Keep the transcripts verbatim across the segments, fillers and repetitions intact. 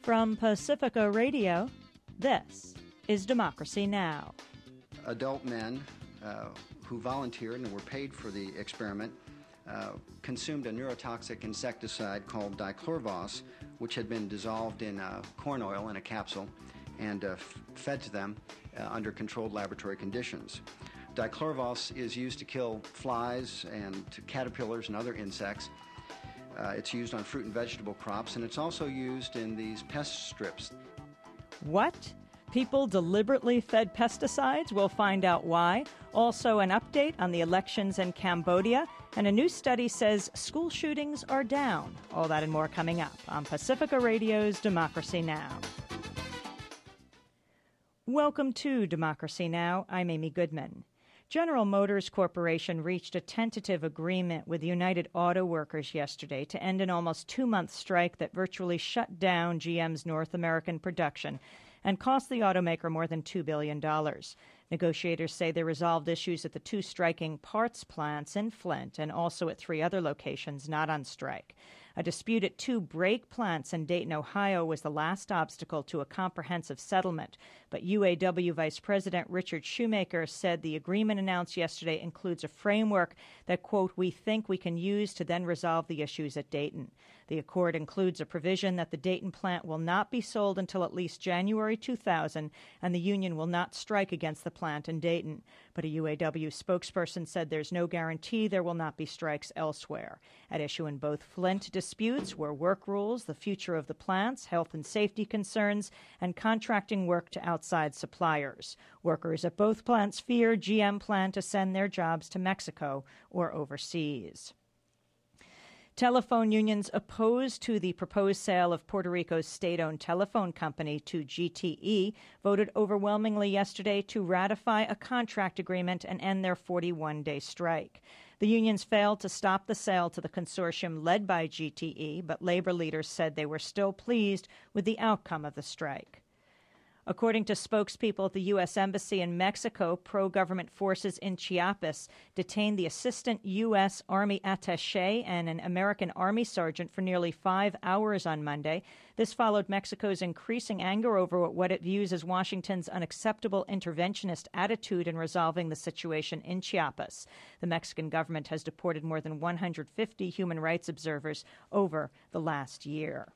From Pacifica Radio, this is Democracy Now! Adult men uh, who volunteered and were paid for the experiment uh, consumed a neurotoxic insecticide called dichlorvos, which had been dissolved in uh, corn oil in a capsule and uh, f- fed to them uh, under controlled laboratory conditions. Dichlorvos is used to kill flies and to caterpillars and other insects. Uh, it's used on fruit and vegetable crops, and it's also used in these pest strips. What? People deliberately fed pesticides? We'll find out why. Also, an update on the elections in Cambodia. And a new study says school shootings are down. All that and more coming up on Pacifica Radio's Democracy Now! Welcome to Democracy Now! I'm Amy Goodman. General Motors Corporation reached a tentative agreement with United Auto Workers yesterday to end an almost two-month strike that virtually shut down G M's North American production and cost the automaker more than two billion dollars. Negotiators say they resolved issues at the two striking parts plants in Flint and also at three other locations not on strike. A dispute at two brake plants in Dayton, Ohio was the last obstacle to a comprehensive settlement. But U A W Vice President Richard Shoemaker said the agreement announced yesterday includes a framework that, quote, we think we can use to then resolve the issues at Dayton. The accord includes a provision that the Dayton plant will not be sold until at least January two thousand, and the union will not strike against the plant in Dayton. But a U A W spokesperson said there's no guarantee there will not be strikes elsewhere. At issue in both Flint disputes were work rules, the future of the plants, health and safety concerns, and contracting work to outside suppliers. Workers at both plants fear G M plan to send their jobs to Mexico or overseas. Telephone unions opposed to the proposed sale of Puerto Rico's state-owned telephone company to G T E voted overwhelmingly yesterday to ratify a contract agreement and end their forty-one day strike. The unions failed to stop the sale to the consortium led by G T E, but labor leaders said they were still pleased with the outcome of the strike. According to spokespeople at the U S. Embassy in Mexico, pro-government forces in Chiapas detained the assistant U S. Army attaché and an American Army sergeant for nearly five hours on Monday. This followed Mexico's increasing anger over what it views as Washington's unacceptable interventionist attitude in resolving the situation in Chiapas. The Mexican government has deported more than one hundred fifty human rights observers over the last year.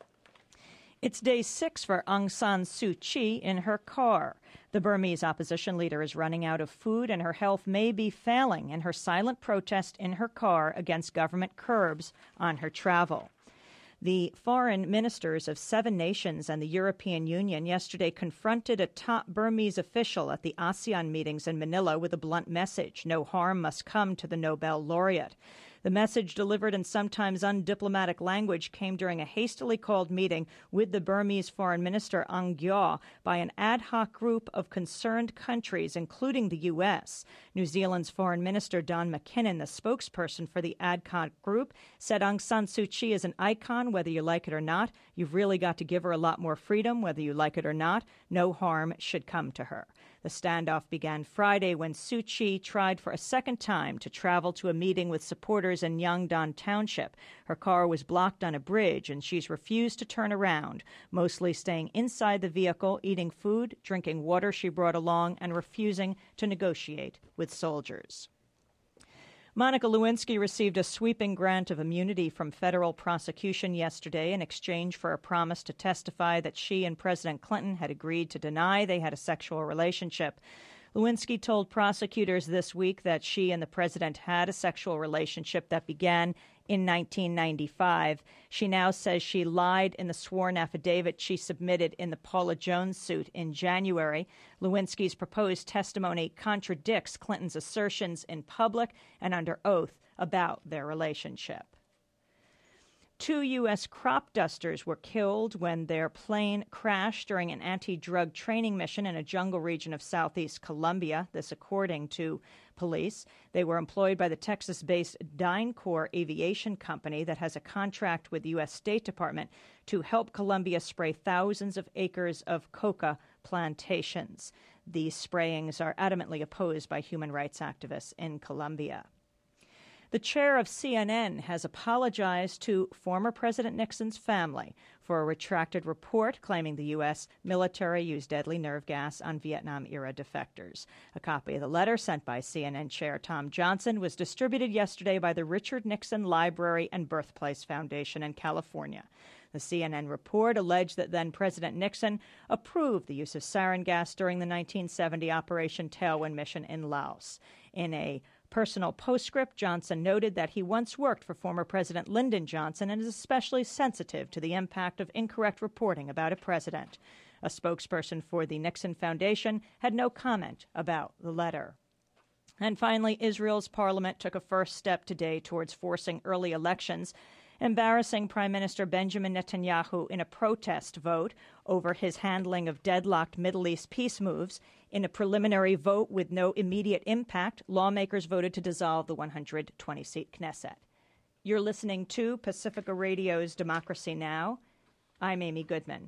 It's day six for Aung San Suu Kyi in her car. The Burmese opposition leader is running out of food and her health may be failing in her silent protest in her car against government curbs on her travel. The foreign ministers of seven nations and the European Union yesterday confronted a top Burmese official at the ASEAN meetings in Manila with a blunt message: no harm must come to the Nobel laureate. The message, delivered in sometimes undiplomatic language, came during a hastily called meeting with the Burmese Foreign Minister Aung Kyaw by an ad hoc group of concerned countries, including the U S. New Zealand's Foreign Minister Don McKinnon, the spokesperson for the ad hoc group, said Aung San Suu Kyi is an icon, whether you like it or not. You've really got to give her a lot more freedom, whether you like it or not. No harm should come to her. The standoff began Friday when Suu Kyi tried for a second time to travel to a meeting with supporters in Yangdon Township. Her car was blocked on a bridge, and she's refused to turn around, mostly staying inside the vehicle, eating food, drinking water she brought along, and refusing to negotiate with soldiers. Monica Lewinsky received a sweeping grant of immunity from federal prosecution yesterday in exchange for a promise to testify that she and President Clinton had agreed to deny they had a sexual relationship. Lewinsky told prosecutors this week that she and the president had a sexual relationship that began in nineteen ninety-five. She now says she lied in the sworn affidavit she submitted in the Paula Jones suit in January. Lewinsky's proposed testimony contradicts Clinton's assertions in public and under oath about their relationship. Two U S crop dusters were killed when their plane crashed during an anti-drug training mission in a jungle region of southeast Colombia, this according to police. They were employed by the Texas-based DynCorp Aviation Company that has a contract with the U S State Department to help Colombia spray thousands of acres of coca plantations. These sprayings are adamantly opposed by human rights activists in Colombia. The chair of C N N has apologized to former President Nixon's family for a retracted report claiming the U S military used deadly nerve gas on Vietnam-era defectors. A copy of the letter sent by C N N Chair Tom Johnson was distributed yesterday by the Richard Nixon Library and Birthplace Foundation in California. The C N N report alleged that then-President Nixon approved the use of sarin gas during the nineteen seventy Operation Tailwind mission in Laos. In a personal postscript, Johnson noted that he once worked for former President Lyndon Johnson and is especially sensitive to the impact of incorrect reporting about a president. A spokesperson for the Nixon Foundation had no comment about the letter. And finally, Israel's parliament took a first step today towards forcing early elections, embarrassing Prime Minister Benjamin Netanyahu in a protest vote over his handling of deadlocked Middle East peace moves. In a preliminary vote with no immediate impact, lawmakers voted to dissolve the one hundred twenty seat Knesset. You're listening to Pacifica Radio's Democracy Now! I'm Amy Goodman.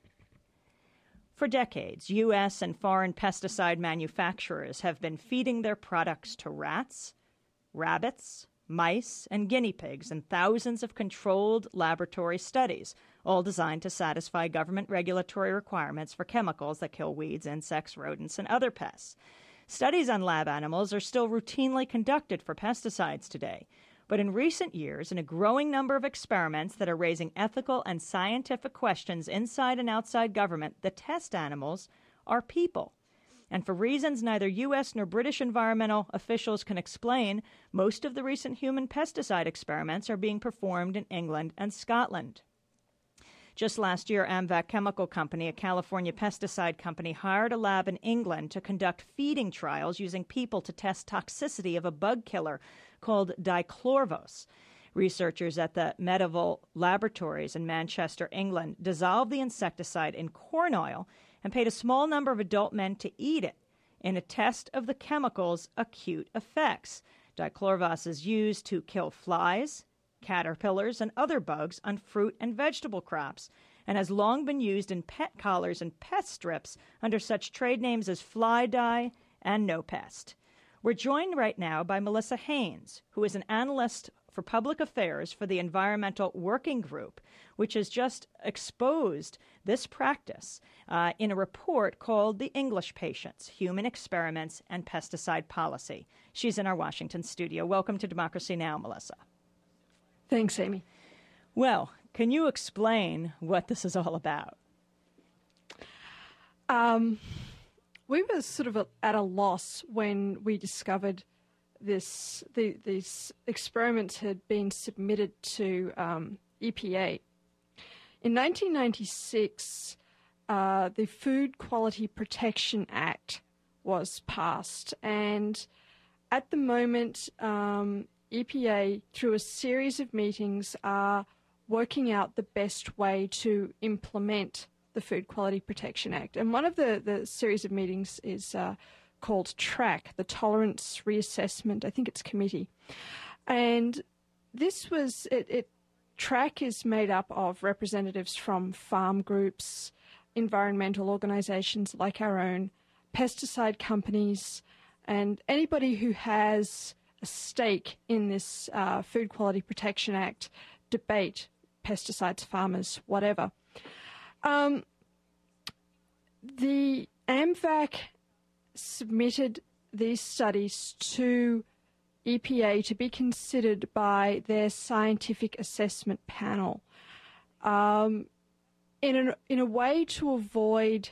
For decades, U S and foreign pesticide manufacturers have been feeding their products to rats, rabbits, mice, and guinea pigs in thousands of controlled laboratory studies, all designed to satisfy government regulatory requirements for chemicals that kill weeds, insects, rodents, and other pests. Studies on lab animals are still routinely conducted for pesticides today, but in recent years, in a growing number of experiments that are raising ethical and scientific questions inside and outside government, the test animals are people. And for reasons neither U S nor British environmental officials can explain, most of the recent human pesticide experiments are being performed in England and Scotland. Just last year, Amvac Chemical Company, a California pesticide company, hired a lab in England to conduct feeding trials using people to test toxicity of a bug killer called dichlorvos. Researchers at the Medieval Laboratories in Manchester, England, dissolved the insecticide in corn oil and paid a small number of adult men to eat it in a test of the chemical's acute effects. Dichlorvos is used to kill flies, caterpillars, and other bugs on fruit and vegetable crops, and has long been used in pet collars and pest strips under such trade names as Fly Dye and No Pest. We're joined right now by Melissa Haynes, who is an analyst for public affairs for the Environmental Working Group, which has just exposed this practice uh, in a report called The English Patients, Human Experiments and Pesticide Policy. She's in our Washington studio. Welcome to Democracy Now!, Melissa. Thanks, Amy. Well, can you explain what this is all about? Um, we were sort of at a loss when we discovered this. The, these experiments had been submitted to um, E P A. In nineteen ninety-six, uh, the Food Quality Protection Act was passed, and at the moment, um, E P A, through a series of meetings, are working out the best way to implement the Food Quality Protection Act. And one of the, the series of meetings is uh, called TRAC, the Tolerance Reassessment, I think it's committee. And this was, it, it TRAC is made up of representatives from farm groups, environmental organisations like our own, pesticide companies, and anybody who has a stake in this uh, Food Quality Protection Act debate, pesticides, farmers, whatever. Um, the AMVAC submitted these studies to E P A to be considered by their scientific assessment panel um, in, an, in a way to avoid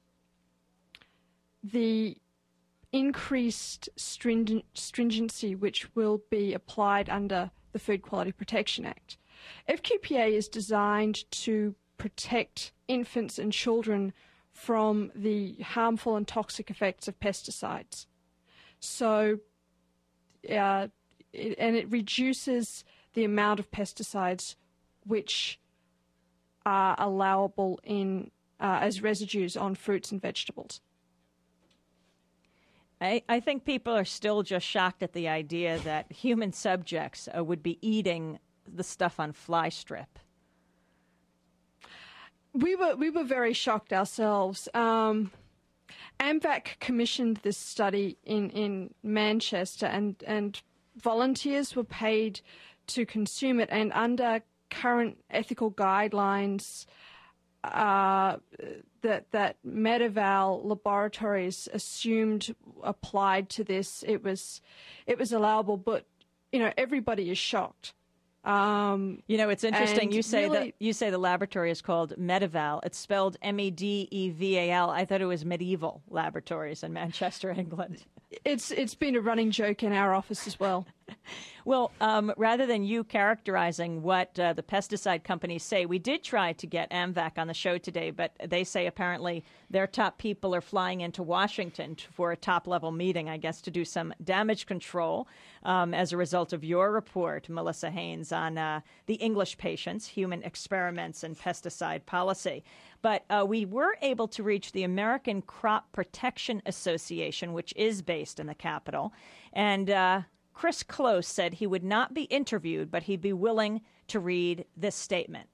the increased stringent, stringency which will be applied under the Food Quality Protection Act. F Q P A is designed to protect infants and children from the harmful and toxic effects of pesticides. So, uh, it, and it reduces the amount of pesticides which are allowable in uh, as residues on fruits and vegetables. I, I think people are still just shocked at the idea that human subjects uh, would be eating the stuff on fly strip. We were we were very shocked ourselves. Um, AMVAC commissioned this study in, in Manchester, and, and volunteers were paid to consume it, and under current ethical guidelines uh, that that Medival Laboratories assumed applied to this, it was it was allowable. But you know, everybody is shocked. Um, you know, it's interesting. You say really, that you say the laboratory is called Medival. It's spelled M E D E V A L. I thought it was Medieval Laboratories in Manchester, England. It's it's been a running joke in our office as well. Well, um, rather than you characterizing what uh, the pesticide companies say, we did try to get AMVAC on the show today, but they say apparently their top people are flying into Washington for a top-level meeting, I guess, to do some damage control um, as a result of your report, Melissa Haynes, on uh, the English patients, human experiments, and pesticide policy. But uh, we were able to reach the American Crop Protection Association, which is based in the Capitol, and uh, Chris Close said he would not be interviewed, but he'd be willing to read this statement.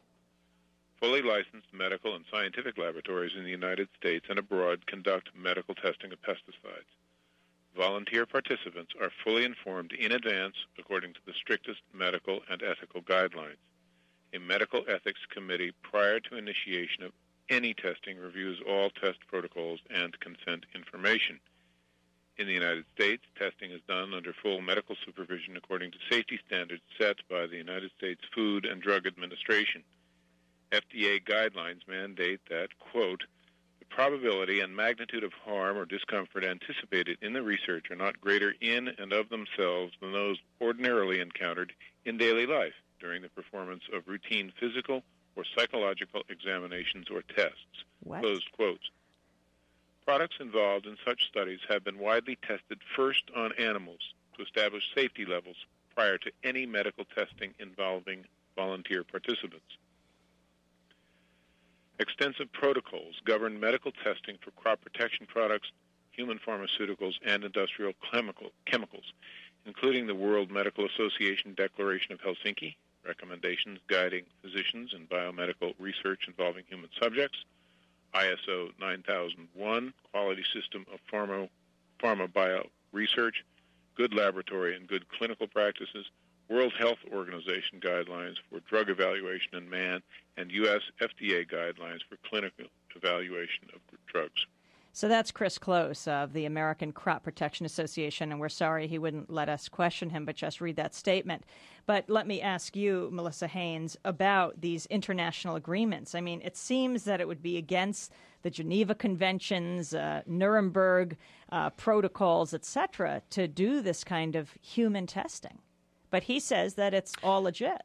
Fully licensed medical and scientific laboratories in the United States and abroad conduct medical testing of pesticides. Volunteer participants are fully informed in advance according to the strictest medical and ethical guidelines. A medical ethics committee prior to initiation of any testing reviews all test protocols and consent information. In the United States, testing is done under full medical supervision according to safety standards set by the United States Food and Drug Administration. F D A guidelines mandate that, quote, the probability and magnitude of harm or discomfort anticipated in the research are not greater in and of themselves than those ordinarily encountered in daily life during the performance of routine physical or psychological examinations or tests, what? Closed quotes. Products involved in such studies have been widely tested first on animals to establish safety levels prior to any medical testing involving volunteer participants. Extensive protocols govern medical testing for crop protection products, human pharmaceuticals, and industrial chemical, chemicals, including the World Medical Association Declaration of Helsinki, recommendations guiding physicians in biomedical research involving human subjects, I S O nine thousand one, Quality System of Pharma, Pharma Bio Research, Good Laboratory and Good Clinical Practices, World Health Organization guidelines for drug evaluation in man, and U S F D A guidelines for clinical evaluation of drugs. So that's Chris Close of the American Crop Protection Association, and we're sorry he wouldn't let us question him, but just read that statement. But let me ask you, Melissa Haynes, about these international agreements. I mean, it seems that it would be against the Geneva Conventions, uh, Nuremberg uh, protocols, et cetera, to do this kind of human testing. But he says that it's all legit.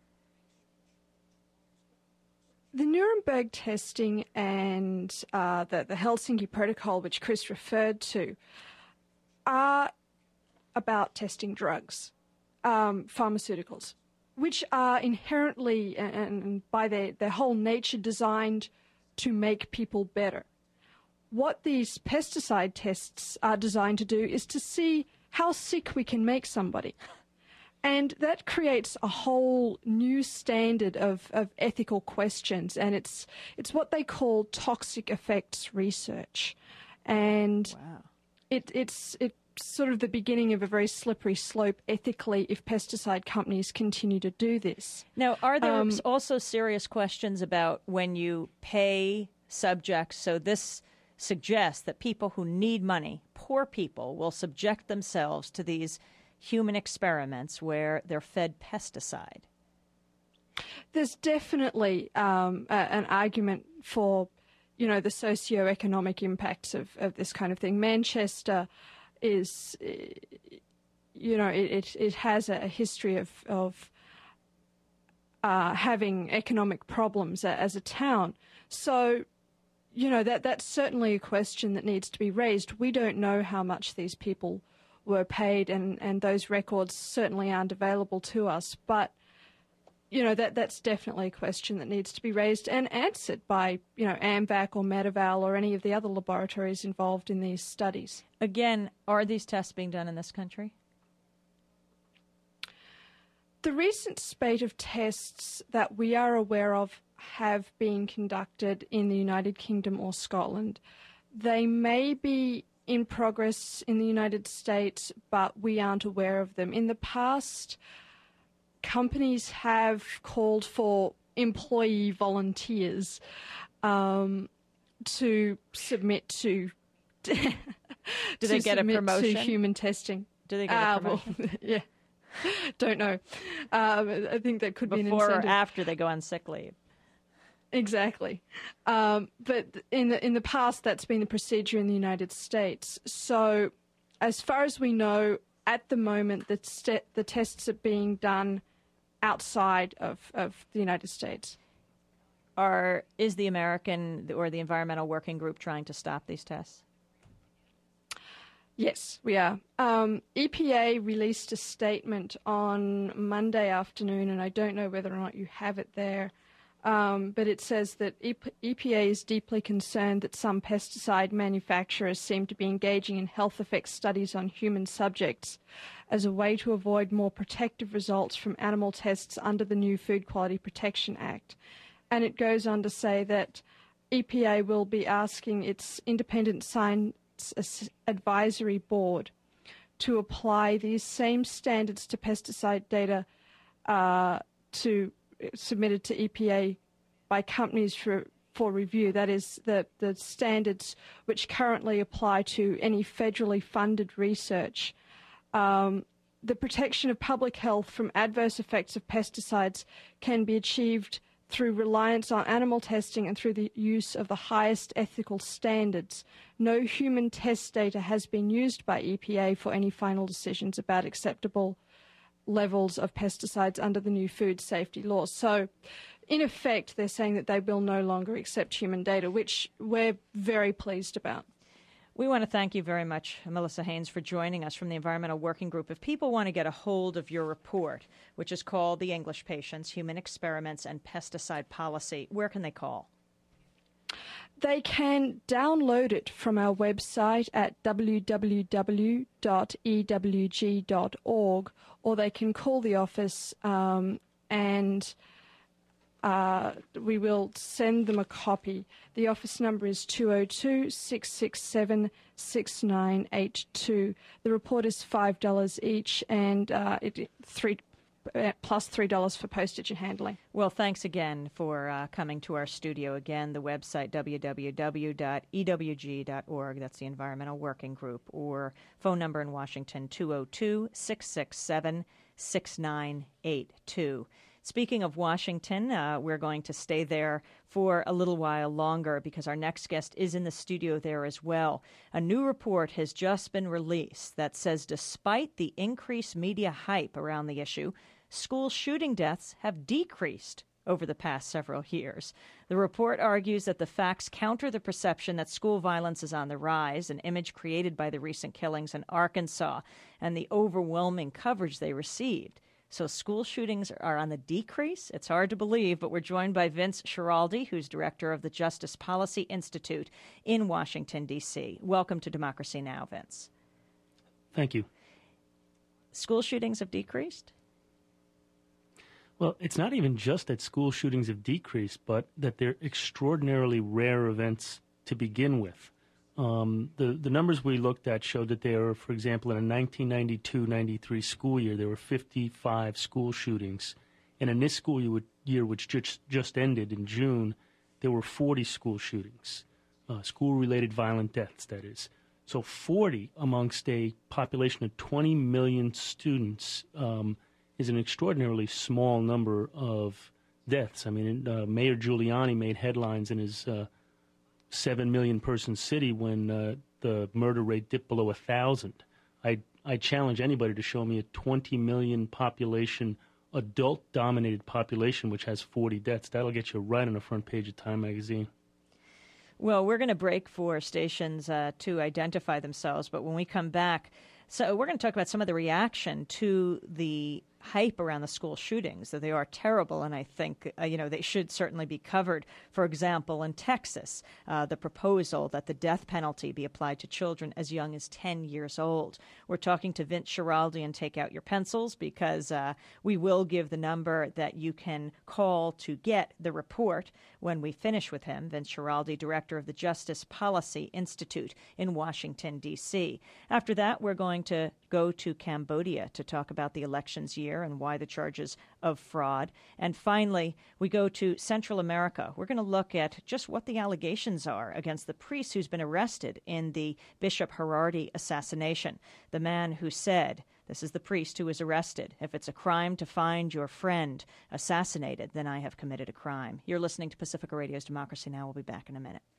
The Nuremberg testing and uh, the, the Helsinki Protocol, which Chris referred to, are about testing drugs, um, pharmaceuticals, which are inherently and, and by their, their whole nature designed to make people better. What these pesticide tests are designed to do is to see how sick we can make somebody. And that creates a whole new standard of, of ethical questions, and it's it's what they call toxic effects research. And wow. it, it's it's sort of the beginning of a very slippery slope ethically if pesticide companies continue to do this. Now, are there Um, also serious questions about when you pay subjects? So this suggests that people who need money, poor people, will subject themselves to these human experiments where they're fed pesticide. There's definitely um, a, an argument for, you know, the socio-economic impacts of, of this kind of thing. Manchester is, you know, it, it, it has a history of, of uh, having economic problems as a town. So, you know, that that's certainly a question that needs to be raised. We don't know how much these people were paid, and, and those records certainly aren't available to us. But, you know, that that's definitely a question that needs to be raised and answered by, you know, AMVAC or Medival or any of the other laboratories involved in these studies. Again, are these tests being done in this country? The recent spate of tests that we are aware of have been conducted in the United Kingdom or Scotland. They may be in progress in the United States, but we aren't aware of them. In the past, companies have called for employee volunteers um, to submit to Do to they get a submit promotion? to human testing. Do they get a Uh, promotion? well, yeah, don't know. Um, I think that could be an Before or incentive. after they go on sick leave? Exactly. Um, but in the in the past, that's been the procedure in the United States. So, as far as we know, at the moment, the st- the tests are being done outside of, of the United States. Are is the American or the Environmental Working Group trying to stop these tests? Yes, we are. Um, E P A released a statement on Monday afternoon, and I don't know whether or not you have it there. Um, but it says that E P A is deeply concerned that some pesticide manufacturers seem to be engaging in health effects studies on human subjects as a way to avoid more protective results from animal tests under the new Food Quality Protection Act. And it goes on to say that E P A will be asking its independent science advisory board to apply these same standards to pesticide data uh, to submitted to E P A by companies for, for review. That is the, the standards which currently apply to any federally funded research. Um, the protection of public health from adverse effects of pesticides can be achieved through reliance on animal testing and through the use of the highest ethical standards. No human test data has been used by E P A for any final decisions about acceptable levels of pesticides under the new food safety laws. So, in effect, they're saying that they will no longer accept human data, which we're very pleased about. We want to thank you very much, Melissa Haynes, for joining us from the Environmental Working Group. If people want to get a hold of your report, which is called The English Patients, Human Experiments and Pesticide Policy, where can they call? They can download it from our website at w w w dot e w g dot org, or they can call the office um, and uh, we will send them a copy. The office number is two oh two, six six seven, six nine eight two. The report is five dollars each, and uh, it three uh, plus three dollars for postage and handling. Well, thanks again for uh, coming to our studio. Again, the website, w w w dot e w g dot org. That's the Environmental Working Group. Or phone number in Washington, two oh two, six six seven, six nine eight two. Speaking of Washington, uh, we're going to stay there for a little while longer because our next guest is in the studio there as well. A new report has just been released that says despite the increased media hype around the issue, school shooting deaths have decreased over the past several years. The report argues that the facts counter the perception that school violence is on the rise, an image created by the recent killings in Arkansas and the overwhelming coverage they received. So school shootings are on the decrease? It's hard to believe, but we're joined by Vince Schiraldi, who's director of the Justice Policy Institute in Washington, D C Welcome to Democracy Now!, Vince. Thank you. School shootings have decreased? Well, it's not even just that school shootings have decreased, but that they're extraordinarily rare events to begin with. Um, the, the numbers we looked at showed that there were, for example, in a nineteen ninety-two ninety-three school year, there were fifty-five school shootings. And in this school year, year which just, just ended in June, there were forty school shootings, uh, school-related violent deaths, that is. So forty amongst a population of twenty million students um, is an extraordinarily small number of deaths. I mean, uh, Mayor Giuliani made headlines in his uh, seven million person city when uh, the murder rate dipped below one thousand. I, I challenge anybody to show me a twenty million population, adult-dominated population, which has forty deaths. That'll get you right on the front page of Time magazine. Well, we're going to break for stations uh, to identify themselves, but when we come back, so we're going to talk about some of the reaction to the hype around the school shootings, that they are terrible, and I think, uh, you know, they should certainly be covered. For example, in Texas, uh, the proposal that the death penalty be applied to children as young as ten years old. We're talking to Vince Schiraldi, and take out your pencils, because uh, we will give the number that you can call to get the report when we finish with him. Vince Schiraldi, director of the Justice Policy Institute in Washington, D C After that, we're going to go to Cambodia to talk about the elections year and why the charges of fraud. And finally, we go to Central America. We're going to look at just what the allegations are against the priest who's been arrested in the Bishop Gerardi assassination. The man who said, this is the priest who was arrested, if it's a crime to find your friend assassinated, then I have committed a crime. You're listening to Pacifica Radio's Democracy Now! We'll be back in a minute.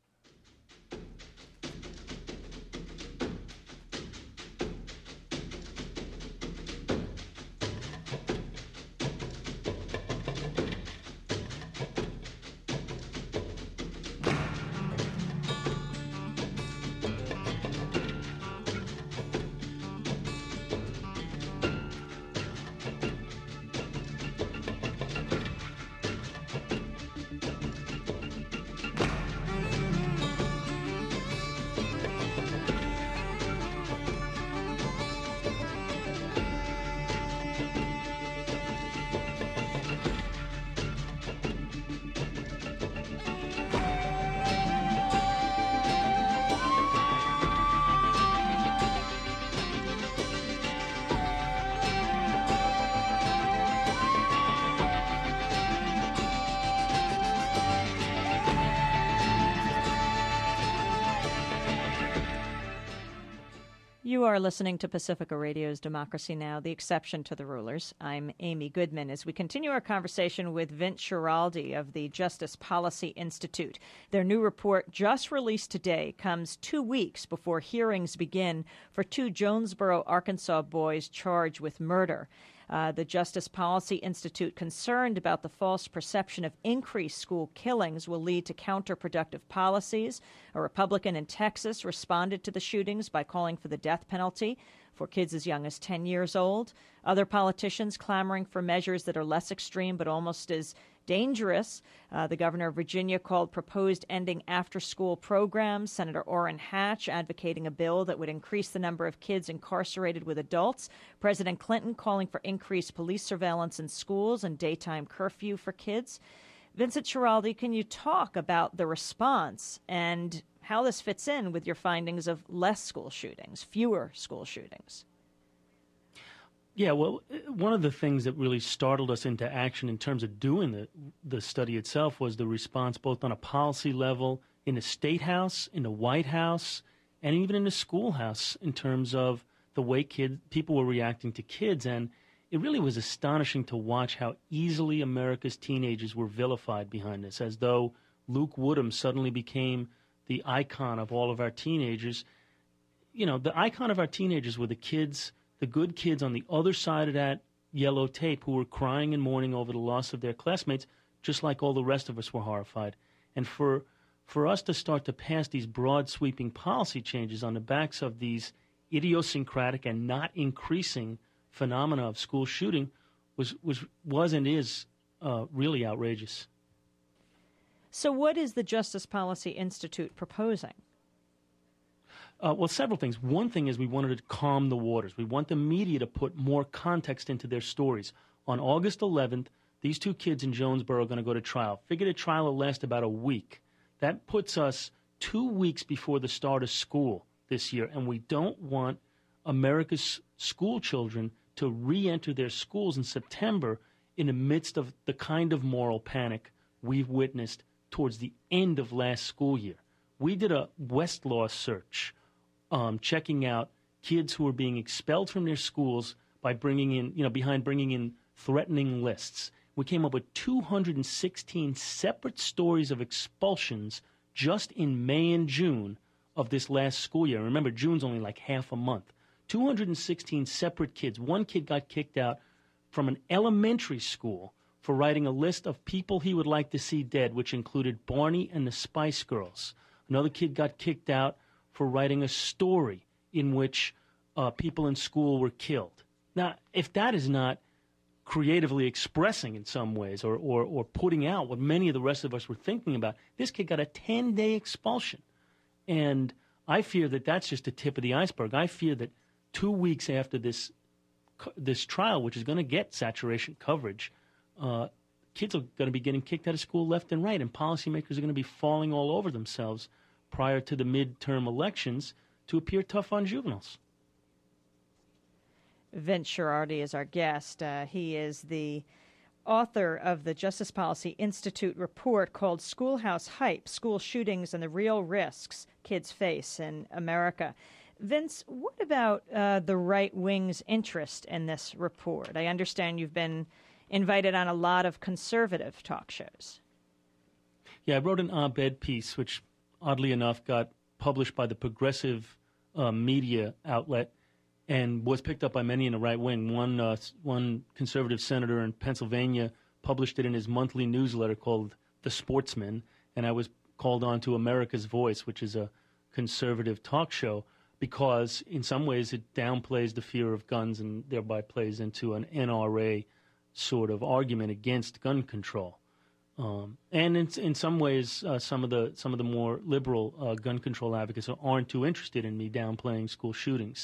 You are listening to Pacifica Radio's Democracy Now!, the exception to the rulers. I'm Amy Goodman as we continue our conversation with Vince Schiraldi of the Justice Policy Institute. Their new report, just released today, comes two weeks before hearings begin for two Jonesboro, Arkansas boys charged with murder. Uh, the Justice Policy Institute, concerned about the false perception of increased school killings, will lead to counterproductive policies. A Republican in Texas responded to the shootings by calling for the death penalty for kids as young as ten years old. Other politicians clamoring for measures that are less extreme but almost as dangerous. Uh, the governor of Virginia called proposed ending after-school programs. Senator Orrin Hatch advocating a bill that would increase the number of kids incarcerated with adults. President Clinton calling for increased police surveillance in schools and daytime curfew for kids. Vincent Schiraldi, can you talk about the response and how this fits in with your findings of less school shootings, fewer school shootings? Yeah, well, one of the things that really startled us into action in terms of doing the, the study itself was the response both on a policy level in the State House, in the White House, and even in the schoolhouse in terms of the way kid, people were reacting to kids. And it really was astonishing to watch how easily America's teenagers were vilified behind this, as though Luke Woodham suddenly became the icon of all of our teenagers. You know, the icon of our teenagers were the kids, the good kids on the other side of that yellow tape who were crying and mourning over the loss of their classmates, just like all the rest of us were horrified. And for for us to start to pass these broad sweeping policy changes on the backs of these idiosyncratic and not increasing phenomena of school shooting was was was and is uh, really outrageous. So what is the Justice Policy Institute proposing? Uh, well, several things. One thing is we wanted to calm the waters. We want the media to put more context into their stories. On August eleventh, these two kids in Jonesboro are going to go to trial. Figure the trial will last about a week. That puts us two weeks before the start of school this year, and we don't want America's school children to re-enter their schools in September in the midst of the kind of moral panic we've witnessed towards the end of last school year. We did a Westlaw search, um, checking out kids who were being expelled from their schools by bringing in, you know, behind bringing in threatening lists. We came up with two hundred sixteen separate stories of expulsions just in May and June of this last school year. Remember, June's only like half a month. two hundred sixteen separate kids. One kid got kicked out from an elementary school for writing a list of people he would like to see dead, which included Barney and the Spice Girls. Another kid got kicked out for writing a story in which uh, people in school were killed. Now, if that is not creatively expressing in some ways, or, or, or putting out what many of the rest of us were thinking about. This kid got a ten-day expulsion. And I fear that that's just the tip of the iceberg. I fear that two weeks after this this trial, which is going to get saturation coverage, uh, kids are going to be getting kicked out of school left and right, and policymakers are going to be falling all over themselves prior to the midterm elections to appear tough on juveniles. Vince Schiraldi is our guest. Uh, he is the author of the Justice Policy Institute report called Schoolhouse Hype, School Shootings and the Real Risks Kids Face in America. Vince, what about uh, the right wing's interest in this report? I understand you've been invited on a lot of conservative talk shows. Yeah, I wrote an op-ed piece, which oddly enough got published by the progressive uh, media outlet and was picked up by many in the right wing. One, uh, one conservative senator in Pennsylvania published it in his monthly newsletter called The Sportsman, and I was called on to America's Voice, which is a conservative talk show, because in some ways it downplays the fear of guns and thereby plays into an N R A sort of argument against gun control. Um, and in, in some ways, uh, some of the some of the more liberal uh, gun control advocates aren't too interested in me downplaying school shootings.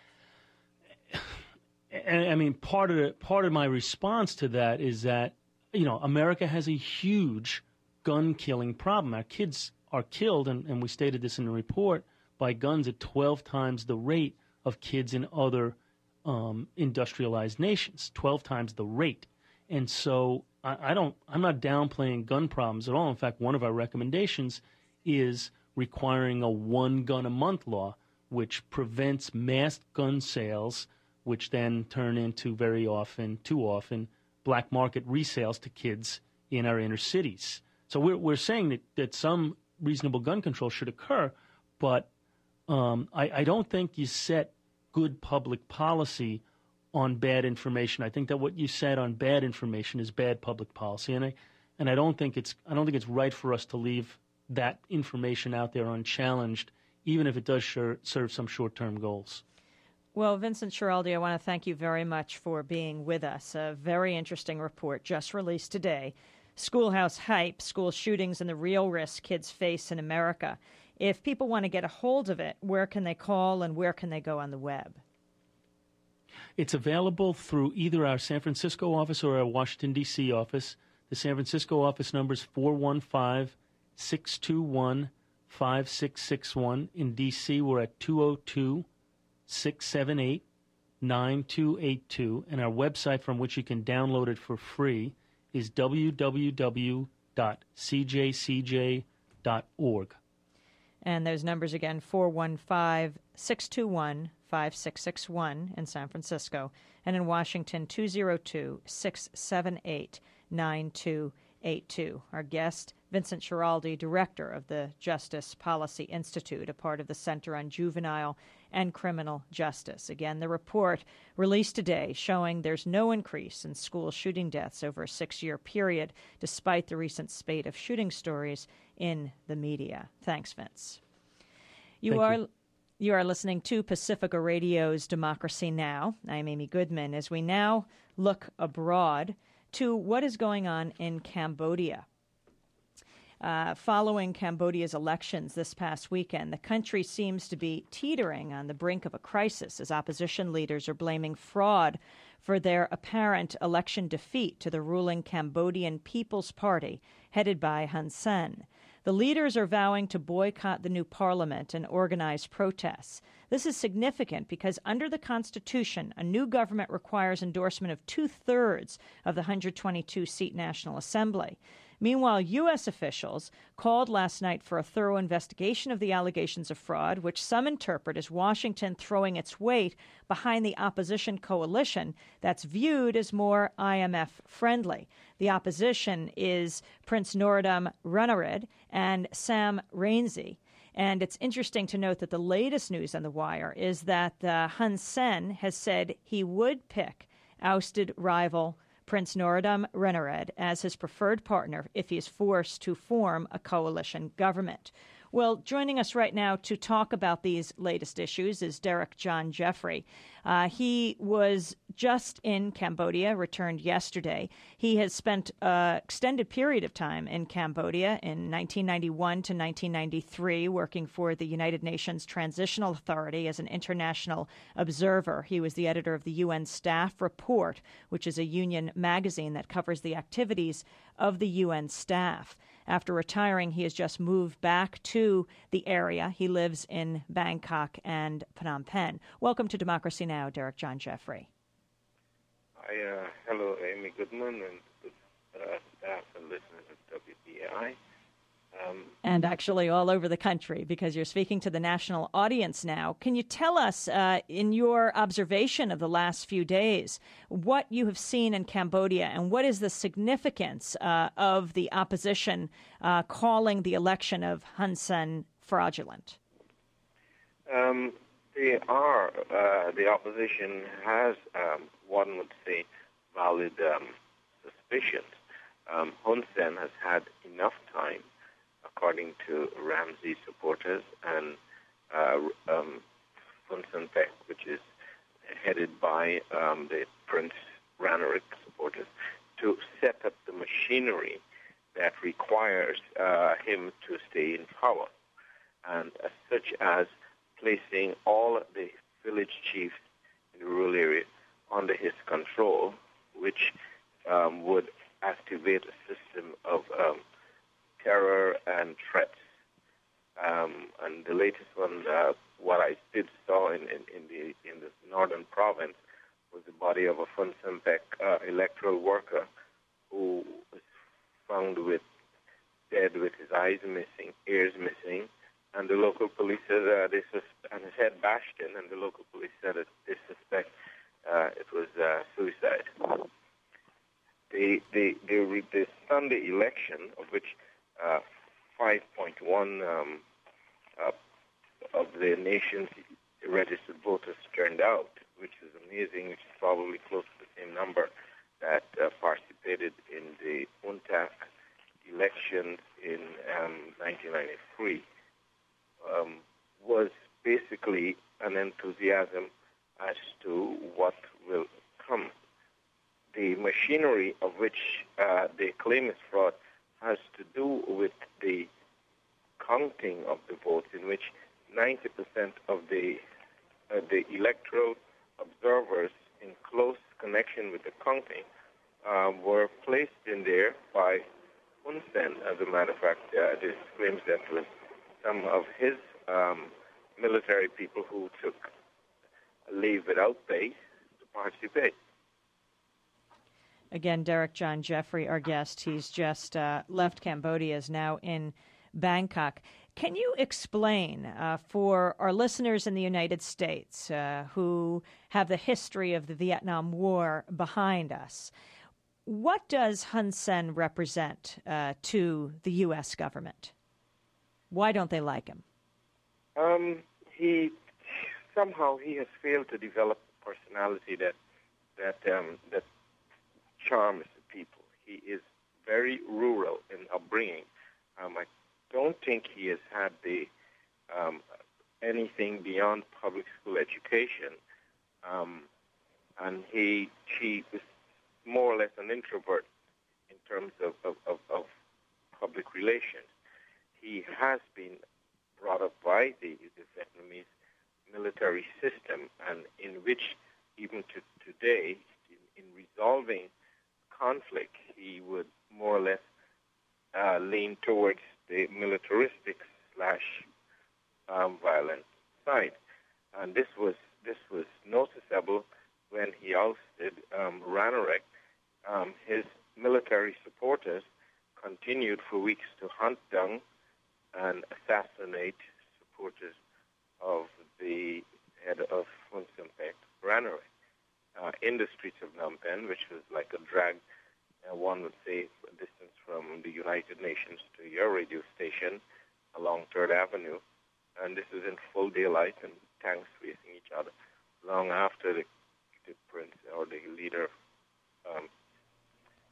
And I mean, part of the, part of my response to that is that, you know, America has a huge gun killing problem. Our kids are killed, and, and we stated this in the report, by guns at twelve times the rate of kids in other um, industrialized nations, twelve times the rate. And so I, I don't, I'm not downplaying gun problems at all. In fact, one of our recommendations is requiring a one gun a month law, which prevents mass gun sales, which then turn into very often, too often, black market resales to kids in our inner cities. So we're we're saying that, that some reasonable gun control should occur, but um, I, I don't think you set good public policy on bad information. I think that what you said on bad information is bad public policy, and I and I don't think it's I don't think it's right for us to leave that information out there unchallenged, even if it does sure, serve some short-term goals. Well, Vincent Schiraldi, I want to thank you very much for being with us. A very interesting report just released today. Schoolhouse Hype, School Shootings and the Real Risk Kids Face in America. If people want to get a hold of it, where can they call and where can they go on the web? It's available through either our San Francisco office or our Washington, D C office. The San Francisco office number is four one five, six two one, five six six one. In D C, we're at two oh two, six seven eight, nine two eight two. And our website, from which you can download it for free, is w w w dot c j c j dot org. And those numbers again, four one five, six two one, five six six one in San Francisco, and in Washington, two oh two, six seven eight, nine two eight two. Our guest, Vincent Schiraldi, director of the Justice Policy Institute, a part of the Center on Juvenile and Criminal Justice. Again, the report released today showing there's no increase in school shooting deaths over a six-year period, despite the recent spate of shooting stories in the media. Thanks, Vince. You Thank are you. you are listening to Pacifica Radio's Democracy Now! I'm Amy Goodman, as we now look abroad to what is going on in Cambodia. Uh, following Cambodia's elections this past weekend, the country seems to be teetering on the brink of a crisis as opposition leaders are blaming fraud for their apparent election defeat to the ruling Cambodian People's Party, headed by Hun Sen. The leaders are vowing to boycott the new parliament and organize protests. This is significant because under the Constitution, a new government requires endorsement of two-thirds of the one hundred twenty-two seat National Assembly. Meanwhile, U S officials called last night for a thorough investigation of the allegations of fraud, which some interpret as Washington throwing its weight behind the opposition coalition that's viewed as more I M F-friendly. The opposition is Prince Norodom Ranariddh and Sam Rainsy. And it's interesting to note that the latest news on the wire is that uh, Hun Sen has said he would pick ousted rival Prince Norodom Ranariddh as his preferred partner if he is forced to form a coalition government. Well, joining us right now to talk about these latest issues is Derek John Jeffrey. Uh, he was just in Cambodia, returned yesterday. He has spent an extended period of time in Cambodia in nineteen ninety-one to nineteen ninety-three, working for the United Nations Transitional Authority as an international observer. He was the editor of the U N Staff Report, which is a union magazine that covers the activities of the U N staff. After retiring, he has just moved back to the area. He lives in Bangkok and Phnom Penh. Welcome to Democracy Now!, Derek John Jeffrey. Hi, uh, hello, Amy Goodman and uh, staff and listeners of W P A I. Um, and actually all over the country, because you're speaking to the national audience now. Can you tell us, uh, in your observation of the last few days, what you have seen in Cambodia and what is the significance uh, of the opposition uh, calling the election of Hun Sen fraudulent? Um, they are, uh, the opposition has, um, one would say, valid um, suspicions. Um, Hun Sen has had enough time, according to Ramsey supporters and uh, um, Fun Sen Pek, which is headed by um, the Prince Ranarick supporters, to set up the machinery that requires uh, him to stay in power, and uh, such as placing all the village chiefs in the rural area under his control, which um, would activate a system of um, terror and threats. Um, and the latest one, uh, what I did saw in, in, in the in the northern province, was the body of a Fun Sen Pek uh, electoral worker who was found with dead with his eyes missing, ears missing, and the local police said uh, they sus- and his head bashed in, and the local police said that they suspect uh, it was uh, suicide. The the the, the Sunday election, of which Uh, five point one um, uh, of the nation's registered voters turned out, which is amazing, which is probably close to the same number that uh, participated in the U N T A C elections in um, nineteen ninety-three, um, was basically an enthusiasm as to what will come. The machinery of which uh, they claim is fraud has to do with the counting of the votes, in which ninety percent of the uh, the electoral observers in close connection with the counting um, were placed in there by Hun Sen. As a matter of fact, uh, this claims that was some of his um, military people who took leave without pay to participate. Again, Derek John Jeffrey, our guest. He's just uh, left Cambodia, is now in Bangkok. Can you explain uh, for our listeners in the United States uh, who have the history of the Vietnam War behind us, what does Hun Sen represent uh, to the U S government? Why don't they like him? Um, he somehow he has failed to develop a personality that that um, that charms the people. He is very rural in upbringing. Um, I don't think he has had the um, anything beyond public school education, um, and he he was more or less an introvert in terms of, of, of, of public relations. He has been brought up by the, the Vietnamese military system, and in which even to today, in, in resolving conflict, he would more or less uh, lean towards the militaristic slash um, violent side, and this was this was noticeable when he ousted um, Ranarick. Um, his military supporters continued for weeks to hunt down and assassinate supporters of the head of Fun Sen Pek, Ranarick. Uh, in the streets of Phnom Penh, which was like a drag, uh, one would say, a distance from the United Nations to your radio station along Third Avenue. And this is in full daylight and tanks facing each other, long after the, the prince or the leader, um,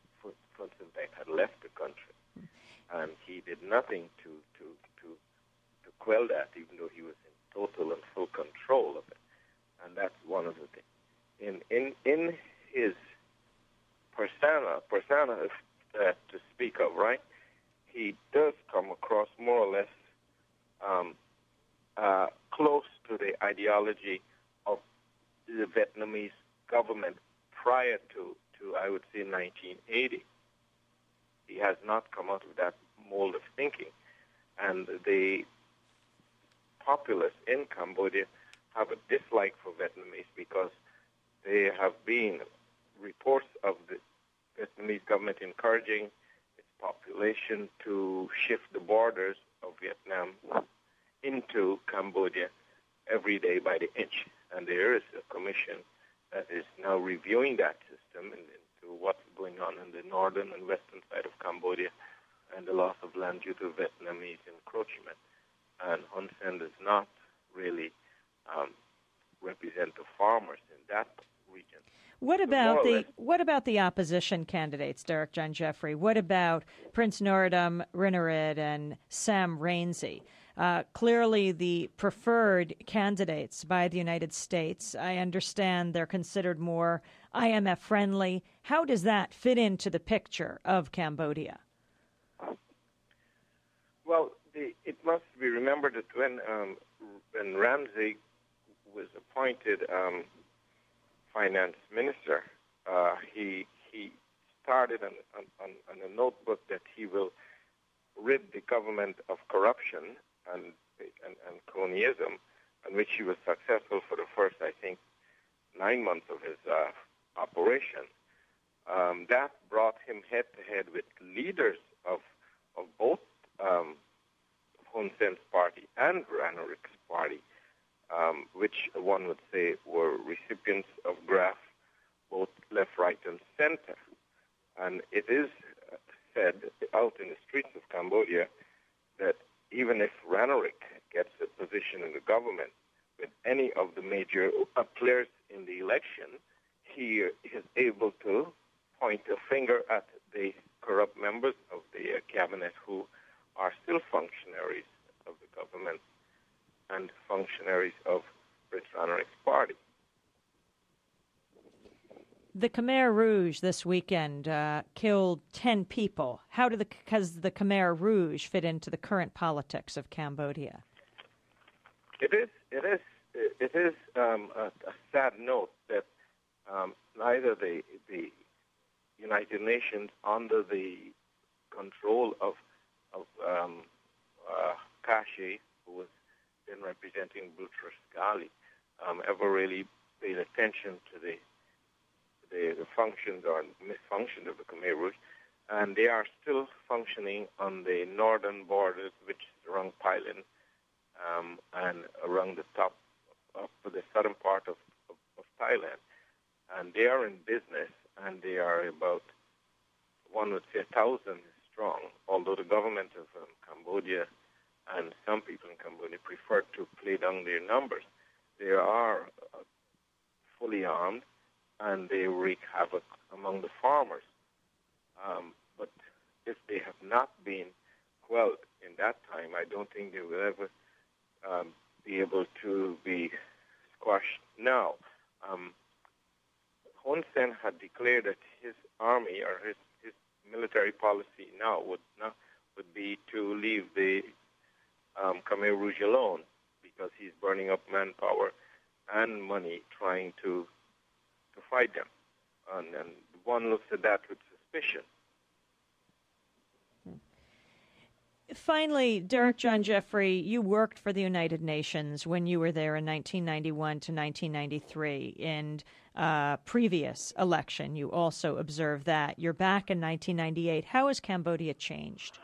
Fun Sen Pek, had left the country. And he did nothing to, to, to quell that, even though he was in total and full control of it. And that's one of the things. In in in his persona, persona uh, to speak of, right? He does come across more or less um, uh, close to the ideology of the Vietnamese government prior to, to I would say, nineteen eighty. He has not come out of that mold of thinking. And the populace in Cambodia have a dislike for Vietnamese because there have been reports of the Vietnamese government encouraging its population to shift the borders of Vietnam into Cambodia every day by the inch. And there is a commission that is now reviewing that system and into what's going on in the northern and western side of Cambodia and the loss of land due to Vietnamese encroachment. And Hun Sen does not really um, represent the farmers in that region. What So about more or the less- what about the opposition candidates, Derek John Jeffrey? What about Prince Norodom Rinorid and Sam Rainsy? Uh, clearly, the preferred candidates by the United States. I understand they're considered more I M F friendly. How does that fit into the picture of Cambodia? Well, the, it must be remembered that when um, when Ramsey was appointed um, finance minister, uh, he he started on, on, on a notebook that he will rid the government of corruption and and, and cronyism, in which he was successful for the first, I think, nine months of his uh, operation. Um, that brought him head to head with leaders of of both um, Hun Sen's party and Ranoric's party, um, which one would say were recipients of graft, both left, right, and center. And it is said out in the streets of Cambodia that even if Ranoric gets a position in the government with any of the major uh, players in the election, he is able to point a finger at the corrupt members of the uh, cabinet who are still functionaries of the government and functionaries of Prince Ranoric's party. The Khmer Rouge this weekend uh, killed ten people. How do the does the Khmer Rouge fit into the current politics of Cambodia? It is. It is. It is um, a, a sad note that um, neither the the United Nations, under the control of of um, uh, Kashi, who was then representing Boutros Ghali, um, ever really paid attention to the the, the functions or misfunctions of the Khmer Rouge, and they are still functioning on the northern borders, which is around Thailand, um, and around the top of the southern part of, of, of Thailand. And they are in business, and they are about, one would say, a thousand strong, although the government of um, Cambodia and some people in Cambodia prefer to play down their numbers. They are uh, fully armed, and they wreak havoc among the farmers. Um, but if they have not been quelled in that time, I don't think they will ever um, be able to be squashed now. Um, Hun Sen had declared that his army or his, his military policy now would not would be to leave the um, Khmer Rouge alone because he's burning up manpower and money trying to to fight them. And, and one looks at that with suspicion. Finally, Derek John Jeffrey, you worked for the United Nations when you were there in nineteen ninety-one to nineteen ninety-three. In uh, previous election, you also observed that. You're back in nineteen ninety-eight. How has Cambodia changed?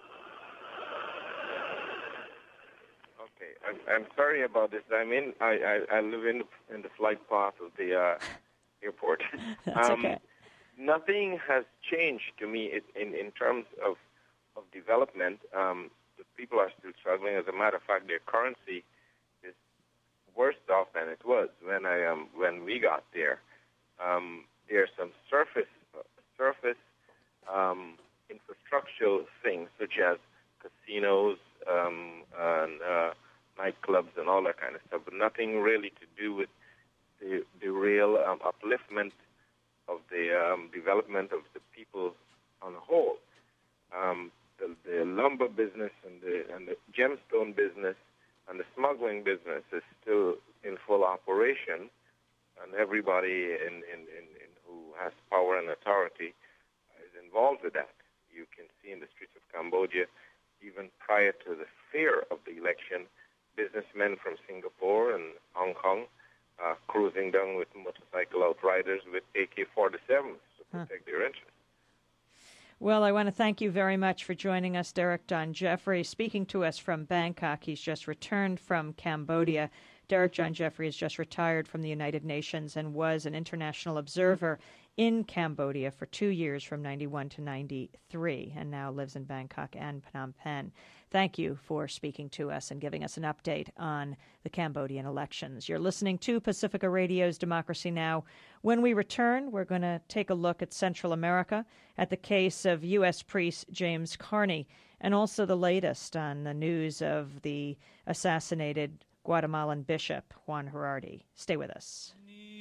Okay, I'm, I'm sorry about this. I mean, I, I, I live in the, in the flight path of the uh, airport. That's um, okay. Nothing has changed to me in, in, in terms of of development. Um, the people are still struggling. As a matter of fact, their currency is worse off than it was when I um, when we got there. Um, there are some surface uh, surface um, infrastructural things such as casinos um, and uh, nightclubs and all that kind of stuff, but nothing really to do with the, the real um, upliftment of the um, development of the people on the whole. Um, the, the lumber business and the, and the gemstone business and the smuggling business is still in full operation, and everybody in, in, in, in who has power and authority is involved with that. You can see in the streets of Cambodia, even prior to the fear of the election, businessmen from Singapore and Hong Kong uh, cruising down with motorcycle outriders with A K forty-sevens to protect huh. their interests. Well, I want to thank you very much for joining us, Derek John Jeffrey, speaking to us from Bangkok. He's just returned from Cambodia. Derek John Jeffrey has just retired from the United Nations and was an international observer in Cambodia for two years from ninety-one to ninety-three, and now lives in Bangkok and Phnom Penh. Thank you for speaking to us and giving us an update on the Cambodian elections. You're listening to Pacifica Radio's Democracy Now! When we return, we're going to take a look at Central America, at the case of U S priest James Carney, and also the latest on the news of the assassinated Guatemalan bishop Juan Gerardi. Stay with us.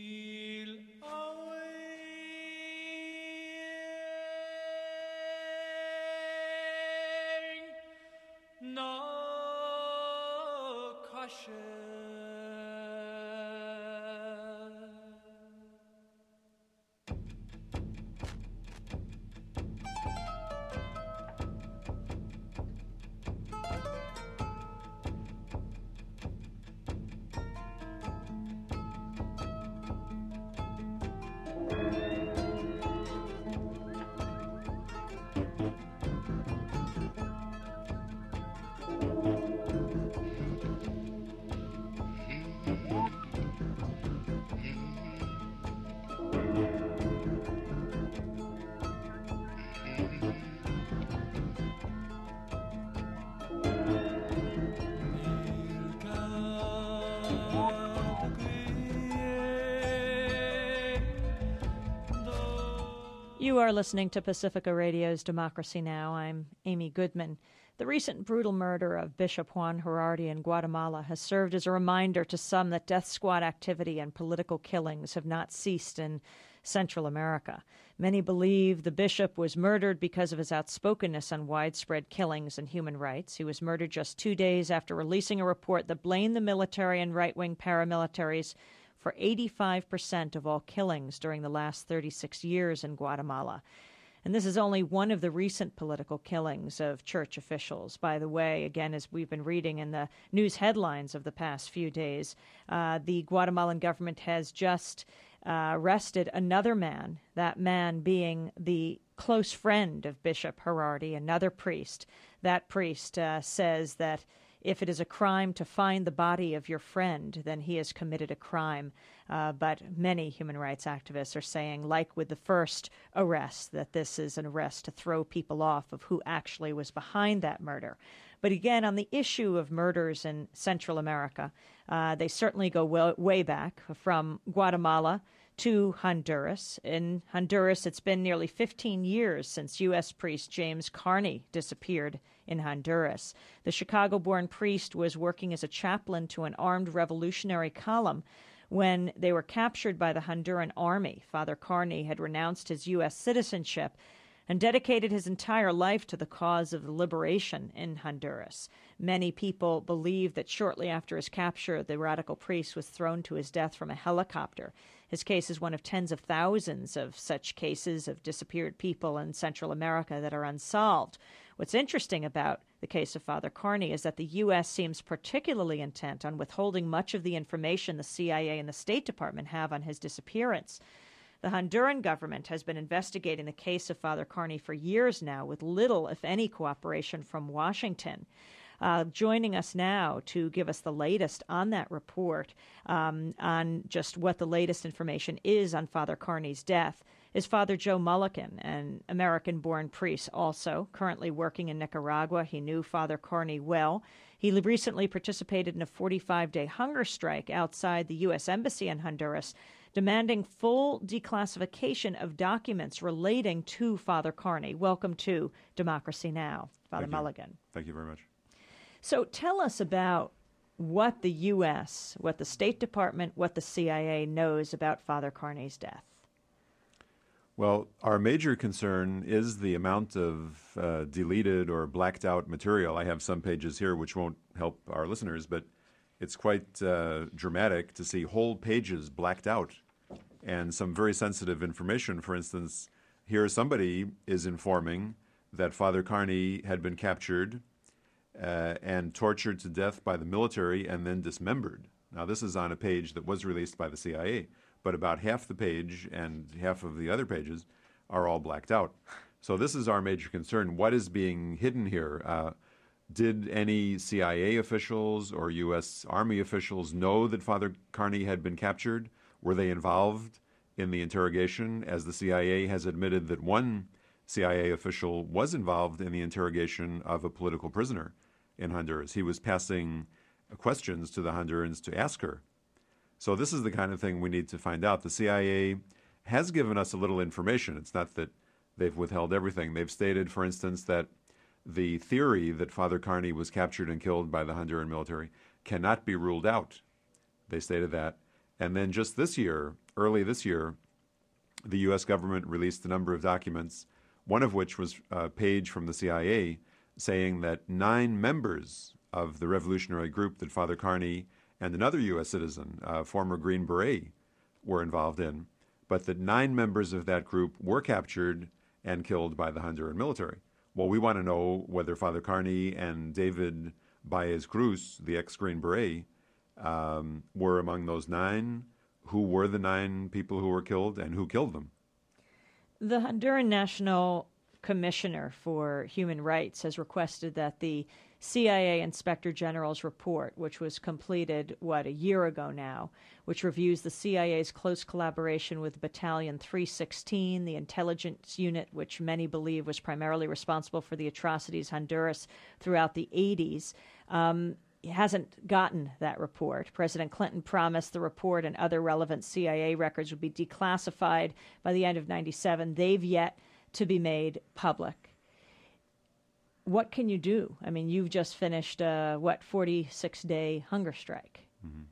You are listening to Pacifica Radio's Democracy Now! I'm Amy Goodman. The recent brutal murder of Bishop Juan Gerardi in Guatemala has served as a reminder to some that death squad activity and political killings have not ceased in Central America. Many believe the bishop was murdered because of his outspokenness on widespread killings and human rights. He was murdered just two days after releasing a report that blamed the military and right-wing paramilitaries for eighty-five percent of all killings during the last thirty-six years in Guatemala. And this is only one of the recent political killings of church officials. By the way, again, as we've been reading in the news headlines of the past few days, uh, the Guatemalan government has just uh, arrested another man, that man being the close friend of Bishop Gerardi, another priest. That priest uh, says that if it is a crime to find the body of your friend, then he has committed a crime. Uh, but many human rights activists are saying, like with the first arrest, that this is an arrest to throw people off of who actually was behind that murder. But again, on the issue of murders in Central America, uh, they certainly go well, way back from Guatemala to Honduras. In Honduras, it's been nearly fifteen years since U S priest James Carney disappeared in Honduras. The Chicago-born priest was working as a chaplain to an armed revolutionary column when they were captured by the Honduran army. Father Carney had renounced his U S citizenship and dedicated his entire life to the cause of the liberation in Honduras. Many people believe that shortly after his capture, the radical priest was thrown to his death from a helicopter. His case is one of tens of thousands of such cases of disappeared people in Central America that are unsolved. What's interesting about the case of Father Carney is that the U S seems particularly intent on withholding much of the information the C I A and the State Department have on his disappearance. The Honduran government has been investigating the case of Father Carney for years now, with little, if any, cooperation from Washington. Uh, joining us now to give us the latest on that report, um, on just what the latest information is on Father Carney's death, is Father Joe Mulliken, an American-born priest, also currently working in Nicaragua. He knew Father Carney well. He recently participated in a forty-five day hunger strike outside the U S Embassy in Honduras, demanding full declassification of documents relating to Father Carney. Welcome to Democracy Now!, Father Thank you. Mulliken. Thank you very much. So tell us about what the U S, what the State Department, what the C I A knows about Father Carney's death? Well, our major concern is the amount of uh, deleted or blacked out material. I have some pages here which won't help our listeners, but it's quite uh, dramatic to see whole pages blacked out and some very sensitive information. For instance, here somebody is informing that Father Carney had been captured uh, and tortured to death by the military and then dismembered. Now, this is on a page that was released by the C I A, but about half the page and half of the other pages are all blacked out. So this is our major concern. What is being hidden here? Uh, did any C I A officials or U S Army officials know that Father Carney had been captured? Were they involved in the interrogation? As the C I A has admitted that one C I A official was involved in the interrogation of a political prisoner in Honduras. He was passing questions to the Hondurans to ask her. So this is the kind of thing we need to find out. The C I A has given us a little information. It's not that they've withheld everything. They've stated, for instance, that the theory that Father Carney was captured and killed by the Honduran military cannot be ruled out. They stated that. And then just this year, early this year, the U S government released a number of documents, one of which was a page from the C I A saying that nine members of the revolutionary group that Father Carney and another U S citizen, a former Green Beret, were involved in, but that nine members of that group were captured and killed by the Honduran military. Well, we want to know whether Father Carney and David Baez Cruz, the ex-Green Beret, um, were among those nine. Who were the nine people who were killed and who killed them? The Honduran National Commissioner for Human Rights has requested that the C I A Inspector General's report, which was completed, what, a year ago now, which reviews the C I A's close collaboration with Battalion three sixteen, the intelligence unit which many believe was primarily responsible for the atrocities Honduras throughout the eighties, um, hasn't gotten that report. President Clinton promised the report and other relevant C I A records would be declassified by the end of ninety-seven. They've yet to be made public. What can you do? I mean, you've just finished a, what, forty-six day hunger strike. Mm-hmm.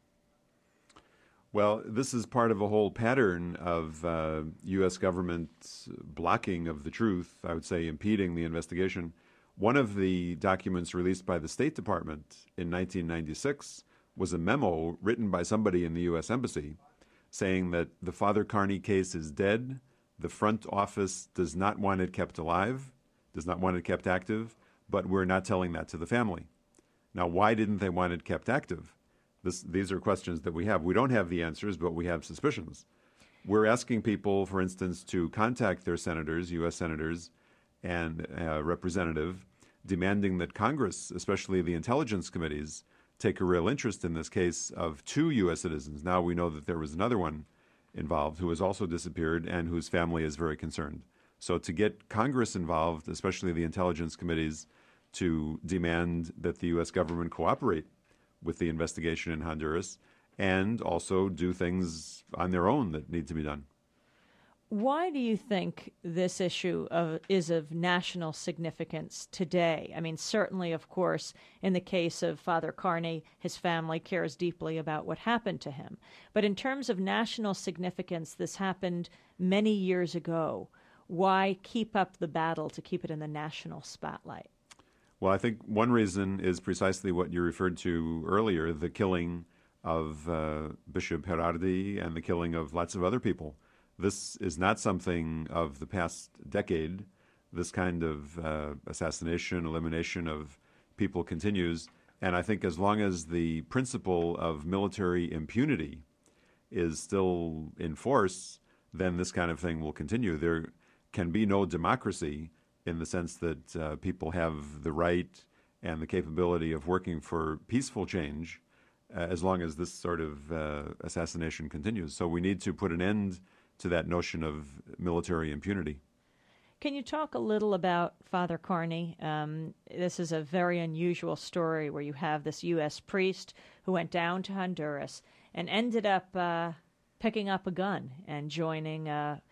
Well, this is part of a whole pattern of uh, U S government blocking of the truth, I would say impeding the investigation. One of the documents released by the State Department in nineteen ninety-six was a memo written by somebody in the U S Embassy saying that the Father Carney case is dead, the front office does not want it kept alive, does not want it kept active, but we're not telling that to the family. Now, why didn't they want it kept active? This, these are questions that we have. We don't have the answers, but we have suspicions. We're asking people, for instance, to contact their senators, U S senators, and uh, representative, demanding that Congress, especially the intelligence committees, take a real interest in this case of two U S citizens. Now we know that there was another one involved who has also disappeared and whose family is very concerned. So to get Congress involved, especially the intelligence committees, to demand that the U S government cooperate with the investigation in Honduras and also do things on their own that need to be done. Why do you think this issue of, is of national significance today? I mean, certainly, of course, in the case of Father Carney, his family cares deeply about what happened to him. But in terms of national significance, this happened many years ago. Why keep up the battle to keep it in the national spotlight? Well, I think one reason is precisely what you referred to earlier, the killing of uh, Bishop Gerardi and the killing of lots of other people. This is not something of the past decade. This kind of uh, assassination, elimination of people continues. And I think as long as the principle of military impunity is still in force, then this kind of thing will continue. There can be no democracy in the sense that uh, people have the right and the capability of working for peaceful change uh, as long as this sort of uh, assassination continues. So we need to put an end to that notion of military impunity. Can you talk a little about Father Carney? Um, this is a very unusual story where you have this U S priest who went down to Honduras and ended up uh, picking up a gun and joining a,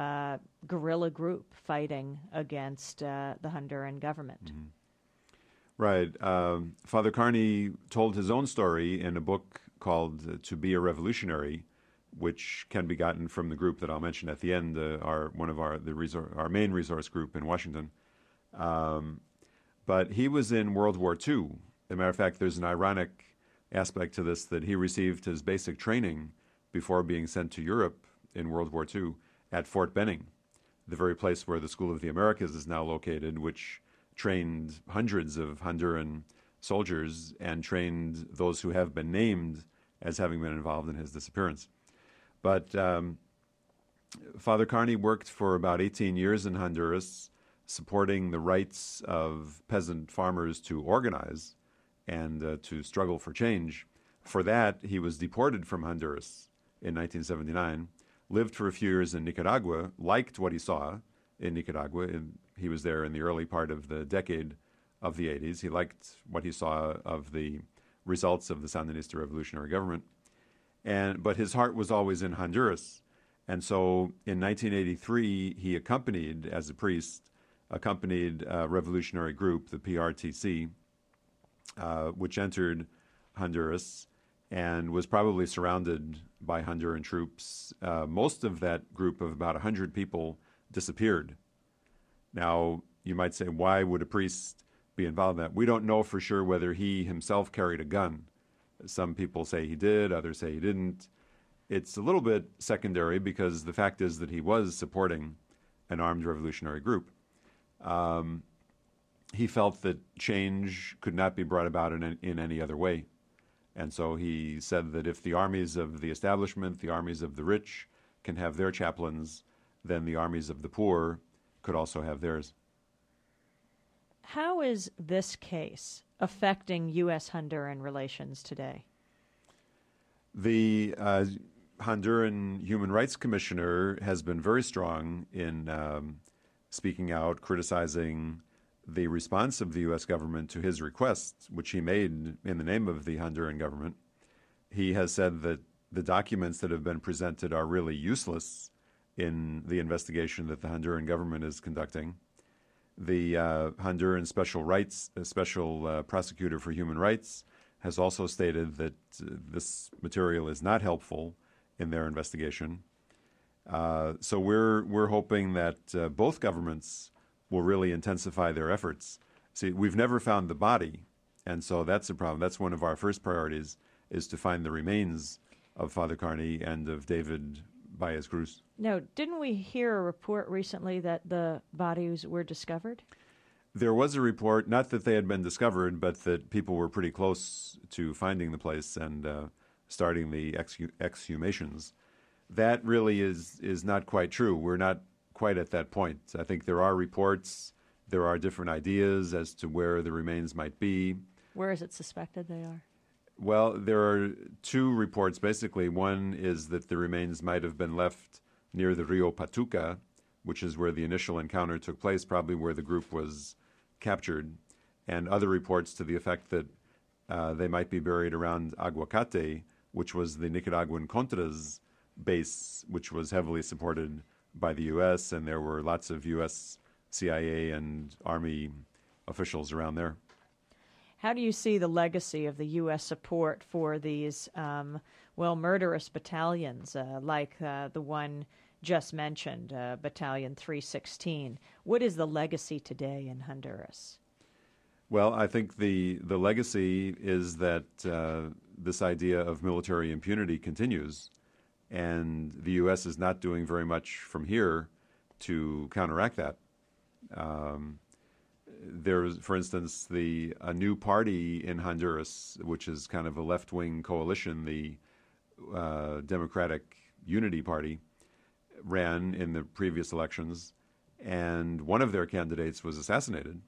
a guerrilla group fighting against uh, the Honduran government. Mm-hmm. Right. Um, Father Carney told his own story in a book called uh, To Be a Revolutionary, which can be gotten from the group that I'll mention at the end, uh, our one of our the resor- our main resource group in Washington. Um, but he was in World War Two. As a matter of fact, there's an ironic aspect to this that he received his basic training before being sent to Europe in World War Two at Fort Benning, the very place where the School of the Americas is now located, which trained hundreds of Honduran soldiers and trained those who have been named as having been involved in his disappearance. But um, Father Carney worked for about eighteen years in Honduras, supporting the rights of peasant farmers to organize and uh, to struggle for change. For that, he was deported from Honduras in nineteen seventy-nine, lived for a few years in Nicaragua, liked what he saw in Nicaragua. And he was there in the early part of the decade of the eighties. He liked what he saw of the results of the Sandinista revolutionary government. And, but his heart was always in Honduras. And so in nineteen eighty-three, he accompanied, as a priest, accompanied a revolutionary group, the P R T C, uh, which entered Honduras and was probably surrounded by Honduran troops. Uh, most of that group of about one hundred people disappeared. Now, you might say, why would a priest be involved in that? We don't know for sure whether he himself carried a gun. Some people say he did, others say he didn't. It's a little bit secondary because the fact is that he was supporting an armed revolutionary group. Um, he felt that change could not be brought about in, in any other way. And so he said that if the armies of the establishment, the armies of the rich can have their chaplains, then the armies of the poor could also have theirs. How is this case affecting U S Honduran relations today? The uh, Honduran Human Rights Commissioner has been very strong in um, speaking out, criticizing the response of the U S government to his requests, which he made in the name of the Honduran government. He has said that the documents that have been presented are really useless in the investigation that the Honduran government is conducting. The uh, Honduran Special Rights, uh, Special uh, Prosecutor for Human Rights has also stated that uh, this material is not helpful in their investigation. Uh, so we're we're hoping that uh, both governments will really intensify their efforts. See, we've never found the body, and so that's a problem. That's one of our first priorities, is to find the remains of Father Carney and of David Baez Cruz. No, didn't we hear a report recently that the bodies were discovered? There was a report, not that they had been discovered, but that people were pretty close to finding the place and uh, starting the exhu- exhumations. That really is is not quite true. We're not quite at that point. I think there are reports, there are different ideas as to where the remains might be. Where is it suspected they are? Well, there are two reports, basically. One is that the remains might have been left near the Rio Patuca, which is where the initial encounter took place, probably where the group was captured, and other reports to the effect that uh, they might be buried around Aguacate, which was the Nicaraguan Contras base, which was heavily supported by the U S, and there were lots of U S C I A and Army officials around there. How do you see the legacy of the U S support for these, um, well, murderous battalions uh, like uh, the one just mentioned, uh, Battalion three sixteen? What is the legacy today in Honduras? Well, I think the, the legacy is that uh, this idea of military impunity continues, and the U S is not doing very much from here to counteract that. Um, There's, for instance, the a new party in Honduras, which is kind of a left-wing coalition, the uh, Democratic Unity Party, ran in the previous elections, and one of their candidates was assassinated.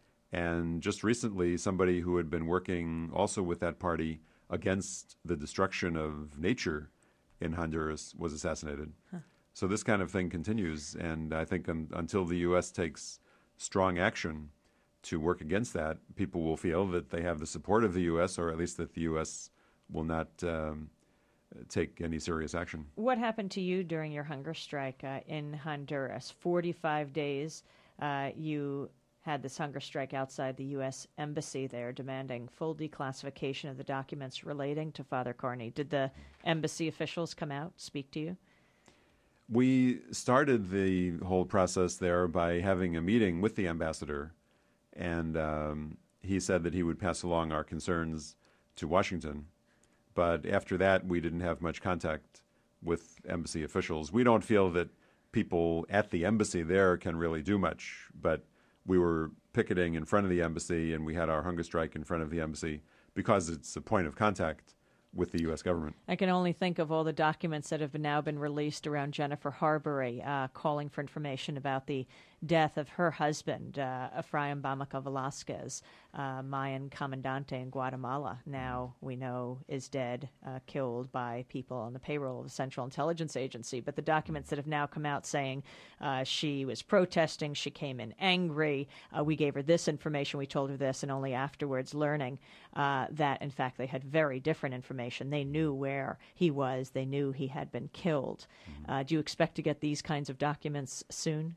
And just recently, somebody who had been working also with that party against the destruction of nature in Honduras was assassinated. Huh. So this kind of thing continues, and I think un- until the U S takes strong action to work against that, people will feel that they have the support of the U S, or at least that the U S will not um, take any serious action. What happened to you during your hunger strike uh, in Honduras? forty-five days uh, you had this hunger strike outside the U S Embassy there, demanding full declassification of the documents relating to Father Carney. Did the embassy officials come out, speak to you? We started the whole process there by having a meeting with the ambassador, and um, he said that he would pass along our concerns to Washington. But after that, we didn't have much contact with embassy officials. We don't feel that people at the embassy there can really do much, but we were picketing in front of the embassy, and we had our hunger strike in front of the embassy because it's a point of contact with the U S government. I can only think of all the documents that have now been released around Jennifer Harbury, uh, calling for information about the death of her husband, uh, Efraim Bamaka Velasquez, uh, Mayan Comandante in Guatemala, now we know is dead, uh, killed by people on the payroll of the Central Intelligence Agency. But the documents that have now come out saying uh, she was protesting, she came in angry, uh, we gave her this information, we told her this, and only afterwards learning uh, that, in fact, they had very different information. They knew where he was. They knew he had been killed. Mm-hmm. Uh, do you expect to get these kinds of documents soon?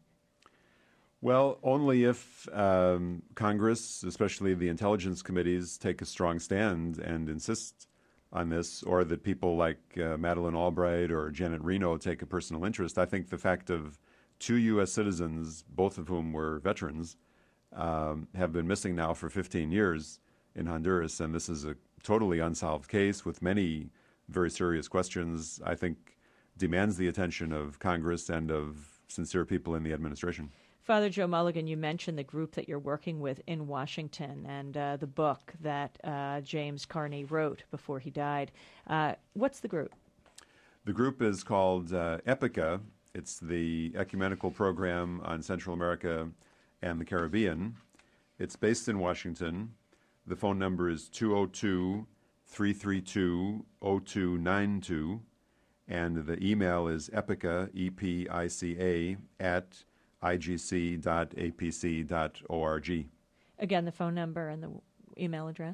Well, only if um, Congress, especially the intelligence committees, take a strong stand and insist on this, or that people like uh, Madeleine Albright or Janet Reno take a personal interest. I think the fact of two U S citizens, both of whom were veterans, um, have been missing now for fifteen years in Honduras, and this is a totally unsolved case with many very serious questions, I think demands the attention of Congress and of sincere people in the administration. Father Joe Mulligan, you mentioned the group that you're working with in Washington and uh, the book that uh, James Carney wrote before he died. Uh, what's the group? The group is called uh, EPICA. It's the Ecumenical Program on Central America and the Caribbean. It's based in Washington. The phone number is two oh two, three three two, oh two nine two, and the email is epica, E P I C A, at I G C dot A P C dot org. Again, the phone number and the email address?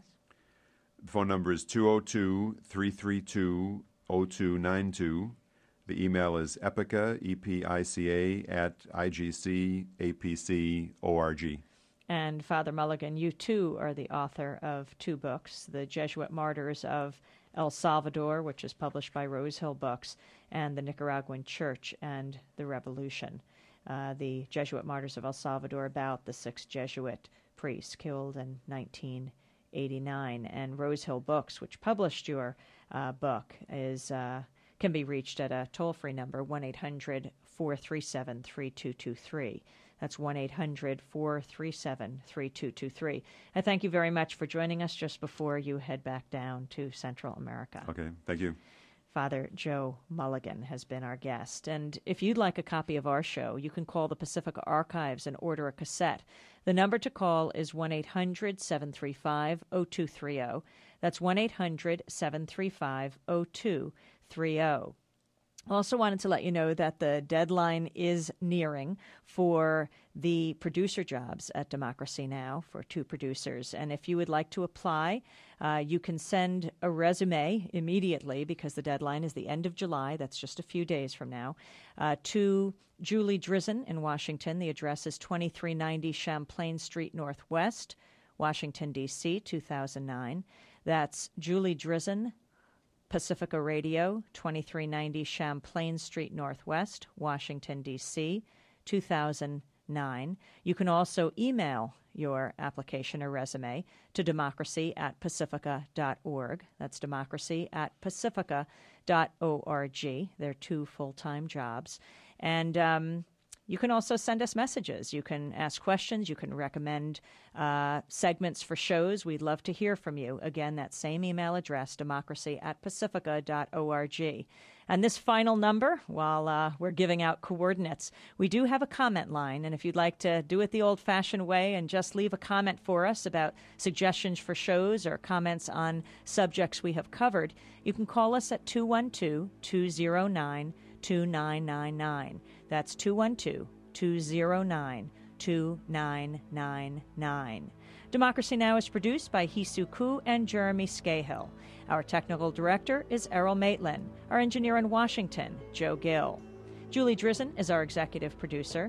The phone number is two oh two, three three two, oh two nine two. The email is epica, E P I C A, at I G C A P C org. And Father Mulligan, you too are the author of two books, The Jesuit Martyrs of El Salvador, which is published by Rosehill Books, and The Nicaraguan Church and the Revolution. Uh, the Jesuit Martyrs of El Salvador, about the six Jesuit priests killed in nineteen eighty-nine. And Rosehill Books, which published your uh, book, is uh, can be reached at a toll-free number, one eight hundred, four three seven, three two two three. That's one eight hundred, four three seven, three two two three. I thank you very much for joining us just before you head back down to Central America. Okay, thank you. Father Joe Mulligan has been our guest. And if you'd like a copy of our show, you can call the Pacifica Archives and order a cassette. The number to call is one eight hundred, seven three five, oh two three oh. That's one eight hundred, seven three five, oh two three oh. Also wanted to let you know that the deadline is nearing for the producer jobs at Democracy Now! For two producers. And if you would like to apply, uh, you can send a resume immediately, because the deadline is the end of July. That's just a few days from now, uh, to Julie Drizzen in Washington. The address is twenty-three ninety Champlain Street Northwest, Washington, D C, two thousand nine. That's Julie Drizzen, Pacifica Radio, twenty-three ninety Champlain Street Northwest, Washington, D C, two thousand nine. You can also email your application or resume to democracy at pacifica dot org. That's democracy at pacifica dot org. They're two full-time jobs. And um, you can also send us messages. You can ask questions. You can recommend uh, segments for shows. We'd love to hear from you. Again, that same email address, democracy at pacifica dot org. And this final number, while uh, we're giving out coordinates, we do have a comment line. And if you'd like to do it the old-fashioned way and just leave a comment for us about suggestions for shows or comments on subjects we have covered, you can call us at two one two, two oh nine, two nine nine nine. That's two one two, two oh nine, two nine nine nine. Democracy Now! Is produced by Hisu Ku and Jeremy Scahill. Our technical director is Errol Maitland. Our engineer in Washington, Joe Gill. Julie Drizzen is our executive producer.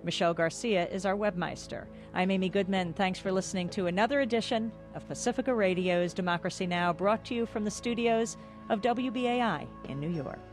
Michelle Garcia is our webmeister. I'm Amy Goodman. Thanks for listening to another edition of Pacifica Radio's Democracy Now!, brought to you from the studios of W B A I in New York.